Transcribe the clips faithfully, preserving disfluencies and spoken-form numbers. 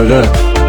داره.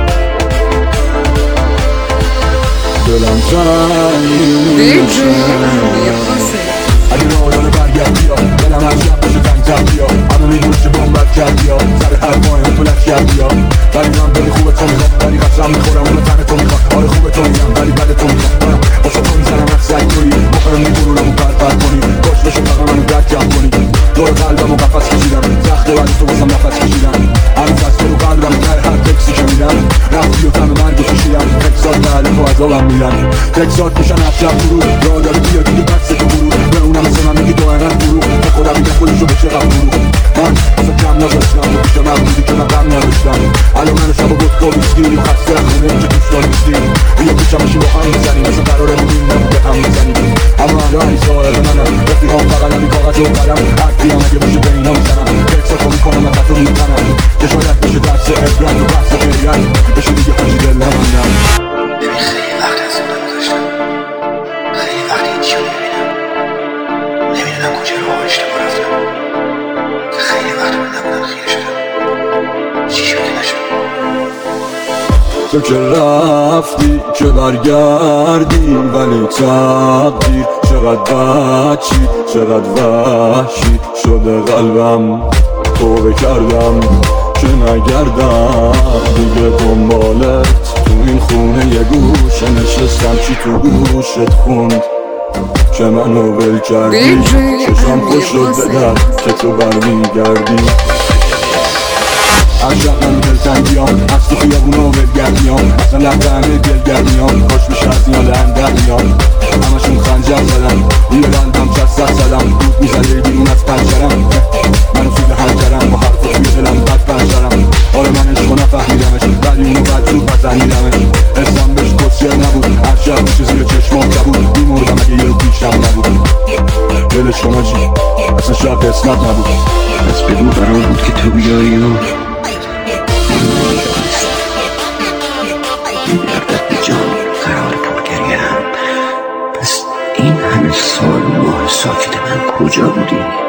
دلم تنگ میشه اگه رایانه برگرد بیا، دلم هر شب بشه تنگ تر بیا. همه میدونش که بامبت کرد بیا، سر هر پایم تو لش کرد بیا. ولی من دلی خوبه تو میخواد، ولی قسم میخورم اونو تن تو میخواد. آره خوبه تو میگم ولی بد تو میخواد. واسه تو میزنم هر سگ توی مخرم میگرونم و پر پر کنی. کاش بشه فقط منو درک جمع کنی. دور قلبم و قفص کشیدم، سخته ولی تو واسم نفس کشیدم. هنوز از تو رو قلبم تر هر تکسی که میدم. رفتی و تن مرگ و کشیدم، تکسات محل تو عذابم میدن. تکسات میشن افشب فرود، را داره بیا دیگه بس تو برود. به اونم مثل من میگی تو اینقدر فروغ، به خودم میگه خودشو بشه قبل فروغ. من واسه کم نذاشتم و پیش من بودی که من غم نداشتم. الان من شب و گفت ویسکی و خسته خونه که دوستان نیستیم. بیا پیشم بشی با هم میزنیم، مثل قراره بودیم نبوده هم میزنیم. اما الان این ساعت منم رفیقام فقط همین کاغذ و قلم. هرکی هم اگه باشه به اینا میزنم، تکساتو میکنم از تو میزنم که شاید بشه درس عبرت و بحث غیرت بشه دیگه خوشی دل نماندم. خیلی وقت از اون نگذاشتم، خیلی وقت این چیو نمیبینم، نمیدونم کجا رو اشتباه رفتم. خیلی وقت من نبودم خیلی شدم، چی شده نشد. تو که رفتی که برگردی، ولی تقدیر چقدر بچی چقدر وحشی شده قلبم. توبه کردم که نگردم دیگه دنبالت، تو این خونه یه گوشه نشستم چی تو گوشت خوند که منو ول کردی. چشم خوش شد بدر که تو برمیگردی. هر شب من دلتنگیام، از تو خیابونا ولگردیام، اصلا لحظه همه دلگرمیام. خوش میشه از اینا لندر میام، همشون خنجر زدم روی قلبم چست زدم. دود میزده بیرون از پنجرم، من اصول هنجرم با حرف توی دلم بد پنجرم. آره من عشقو نفهمیدمش ولی اونو بد زود بزنیدمش. اسم بهش کسیر نبود، هر شب میشه زیر چشمام جبود. میمردم اگه یه رو پیشم نبود. دلش کن آجی اصلا شاید قسمت نبود. پس بگو قرار بود که تو بیایی و دردت به جان قرار پرگریم. پس این همه سال و ماه ساکت من کجا بودی؟